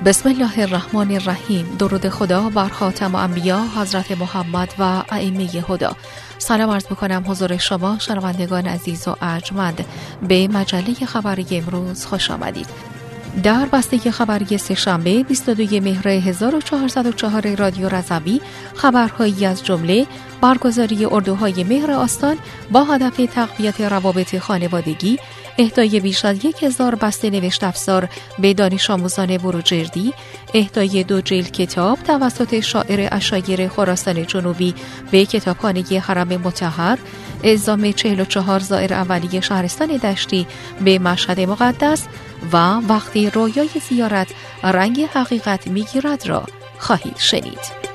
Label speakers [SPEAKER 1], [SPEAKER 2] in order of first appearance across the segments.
[SPEAKER 1] بسم الله الرحمن الرحیم. درود خدا بر خاتم انبیا حضرت محمد و ائمه هدی. سلام عرض می‌کنم حضور شما شنوندگان عزیز و ارجمند. به مجله خبری امروز خوش آمدید. در بسته خبری سه‌شنبه 22 مهر 1404 رادیو رضوی خبرهایی از جمله برگزاری اردوهای مهر آستان با هدف تقویت روابط خانوادگی، اهدای بیش از 1000 بسته نوشت افزار به دانش آموزان بروجردی، اهدای 2 جلد کتاب توسط شاعر عشایر خراسان جنوبی به کتابخانه حرم مطهر، اعزام 44 زائر اولیه شهرستان دشتی به مشهد مقدس و وقتی رویای زیارت رنگ حقیقت میگیرد را خواهید شنید.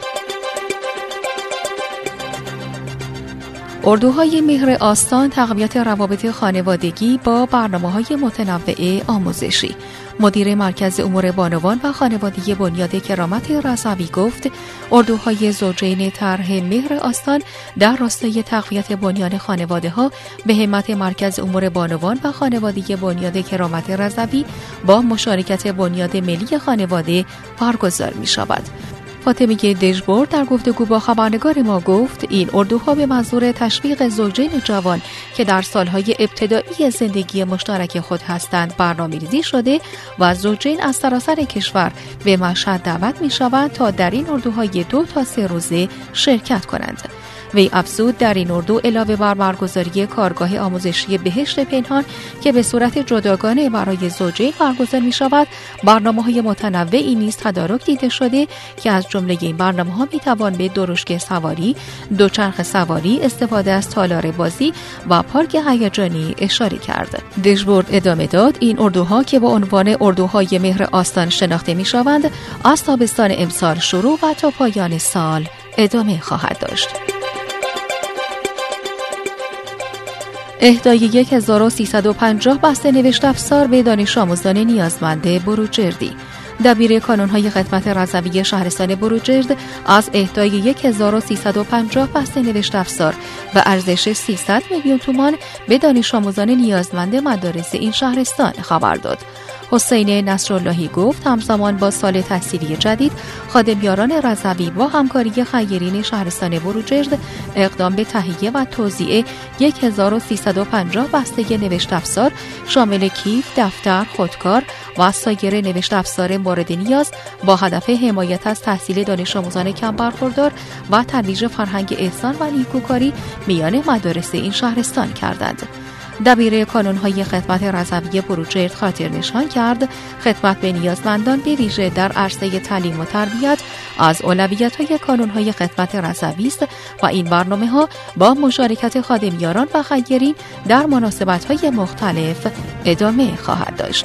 [SPEAKER 1] اردوهای مهر آستان تقویت روابط خانوادگی با برنامه‌های متنوع آموزشی. مدیر مرکز امور بانوان و خانواده بنیاد کرامت رضوی گفت اردوهای زوجین طرح مهر آستان در راستای تقویت بنیان خانواده‌ها به همت مرکز امور بانوان و خانواده بنیاد کرامت رضوی با مشارکت بنیاد ملی خانواده برگزار می‌شود. فاطمه دژبر در گفتگو با خبرنگار ما گفت این اردوها به منظور تشویق زوجین جوان که در سالهای ابتدایی زندگی مشترک خود هستند برنامه‌ریزی شده و زوجین از سراسر کشور به مشهد دعوت می‌شوند تا در این اردوهای 2 تا 3 روزه شرکت کنند. وی افزود در این اردو علاوه بر برگزاری کارگاه آموزشی بهشت پنهان که به صورت جداگانه برای زوجین برگزار می شود، برنامه‌های متنوعی نیز تدارک دیده شده که از جمله این برنامه‌ها می توان به درشکه سواری، دوچرخه سواری، استفاده از تالار بازی و پارک هیجانی اشاره کرد. دژبر ادامه داد این اردوها که با عنوان اردوهای مهر آستان شناخته می شوند از تابستان امسال شروع و تا پایان سال ادامه خواهد داشت. اهدای 1350 بسته نوشت افزار به دانش آموزان نیازمند بروجردی. دبیر کانون‌های خدمت رضوی شهرستان بروجرد از اهدای 1350 بسته نوشت افزار به ارزش 300 میلیون تومان به دانش آموزان نیازمند مدارس این شهرستان خبر داد. حسین نصراللهی گفت همزمان با سال تحصیلی جدید خادمیاران رضوی با همکاری خیرین شهرستان بروجرد اقدام به تهیه و توزیع 1350 بسته نوشت افزار شامل کیف، دفتر، خودکار و سایر نوشت افزار مورد نیاز با هدف حمایت از تحصیل دانش آموزان کم برخوردار و ترویج فرهنگ احسان و نیکوکاری میان مدارس این شهرستان کردند. دبیر کانون‌های خدمت رضوی بروجرد خاطر نشان کرد خدمت به نیازمندان به ویژه در عرصه تعلیم و تربیت از اولویت‌های کانون‌های خدمت رضوی است و این برنامه‌ها با مشارکت خادمیاران و خیرین در مناسبت‌های مختلف ادامه خواهد داشت.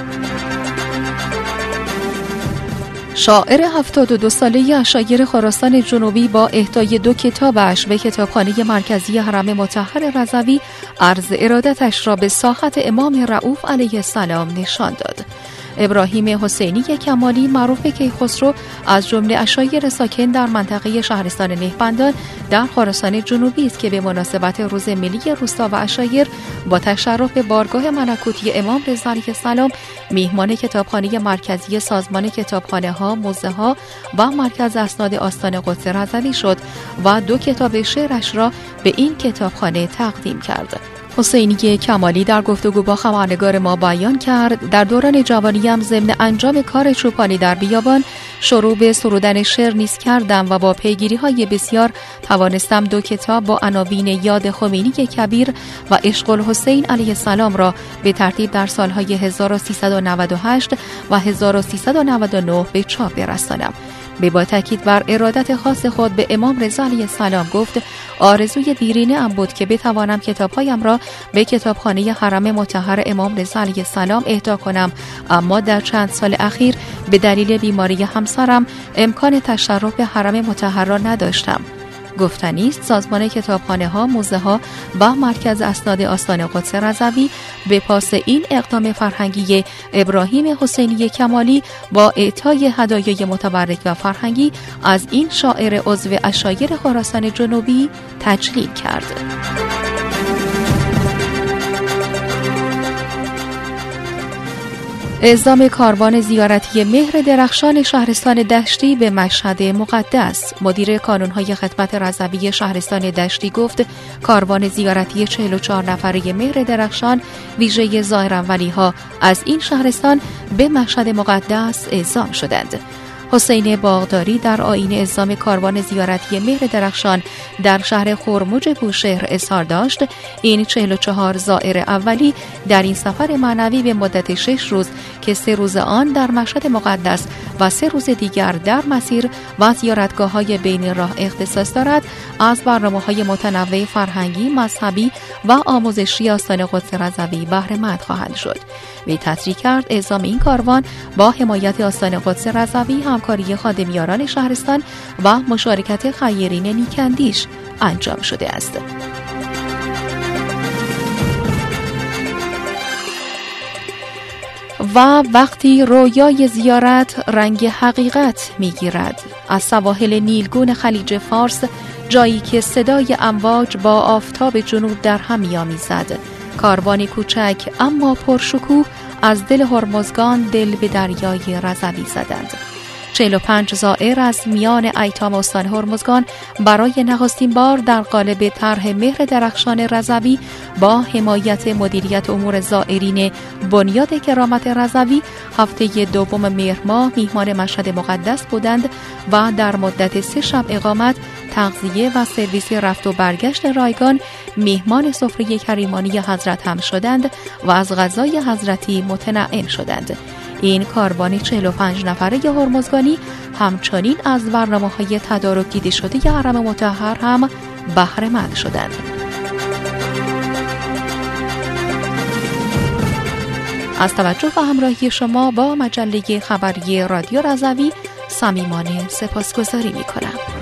[SPEAKER 1] شاعر 72 ساله عشایر خراسان جنوبی با اهدای 2 کتابش به کتابخانه مرکزی حرم مطهر رضوی عرض ارادتش را به ساحت امام رؤوف علیه السلام نشان داد. ابراهیم حسینی کمالی معروف کیخسرو از جمله عشایر ساکن در منطقه شهرستان نهبندان در خراسان جنوبی است که به مناسبت روز ملی روستا و عشایر با تشرف بارگاه ملکوتی امام رضا علیه السلام میهمان کتابخانه مرکزی سازمان کتابخانه‌ها، موزه‌ها و مرکز اسناد آستان قدس رضوی شد و 2 کتاب شعرش را به این کتابخانه تقدیم کرد. حسینی کمالی در گفتگو با خبرنگار ما بیان کرد در دوران جوانیم ضمن انجام کار چوپانی در بیابان شروع به سرودن شعر نیز کردم و با پیگیری‌های بسیار توانستم 2 کتاب با عناوین یاد خمینی کبیر و عشق الحسین علیه السلام را به ترتیب در سالهای 1398 و 1399 به چاپ برسانم. با تاکید بر ارادت خاص خود به امام رضا علیه السلام گفت آرزوی دیرینه ام بود که بتوانم کتابهایم را به کتابخانه حرم مطهر امام رضا علیه السلام اهدا کنم، اما در چند سال اخیر به دلیل بیماری همسرم امکان تشرف به حرم مطهر را نداشتم. گفتنی است سازمان کتابخانه‌ها، موزه‌ها و مرکز اسناد آستان قدس رضوی به پاس این اقدام فرهنگی ابراهیم حسینی کمالی با اعطای هدایای متبرک و فرهنگی از این شاعر عضو عشایر خراسان جنوبی تجلیل کرد. اعزام کاروان زیارتی مهر درخشان شهرستان دشتی به مشهد مقدس. مدیر کانونهای خدمت رضوی شهرستان دشتی گفت کاروان زیارتی 44 نفره مهر درخشان ویژه ظاهراولی‌ها از این شهرستان به مشهد مقدس اعزام شدند. حسین باغداری در آیین اعزام کاروان زیارتی مهر درخشان در شهر خرمج بوشهر اظهار داشت این 44 زائر اولی در این سفر معنوی به مدت 6 روز که 3 روز آن در مشهد مقدس و 3 روز دیگر در مسیر و زیارتگاه‌های بین راه اختصاص دارد از برنامه‌های متنوع فرهنگی، مذهبی و آموزشی آستان قدس رضوی بهره مند خواهند شد. وی تصریح کرد اعزام این کاروان با حمایت آستان قدس رضوی، همکاری خادمیاران شهرستان و مشارکت خیرین نیکندیش انجام شده است. و وقتی رویای زیارت رنگ حقیقت میگیرد، از سواحل نیلگون خلیج فارس، جایی که صدای امواج با آفتاب جنوب در هم می‌آمیزد، کاروانی کوچک اما پرشکوه از دل هرمزگان دل به دریای رضوی زدند. 45 زائر از میان ایتام استان هرمزگان برای نخستین بار در قالب طرح مهر درخشان رضوی با حمایت مدیریت امور زائرین بنیاد کرامت رضوی هفته دوم مهر ماه میهمان مشهد مقدس بودند و در مدت 3 شب اقامت، تغذیه و سرویس رفت و برگشت رایگان میهمان سفره کریمانی حضرت هم شدند و از غذای حضرتی متنعم شدند. این کاروان 45 نفره هرمزگانی همچنین از برنامه‌های تدارک دیده شده حرم مطهر هم بهره مند شدند. از توجه و همراهی شما با مجله خبری رادیو رضوی صمیمانه سپاسگزاری می‌کنم.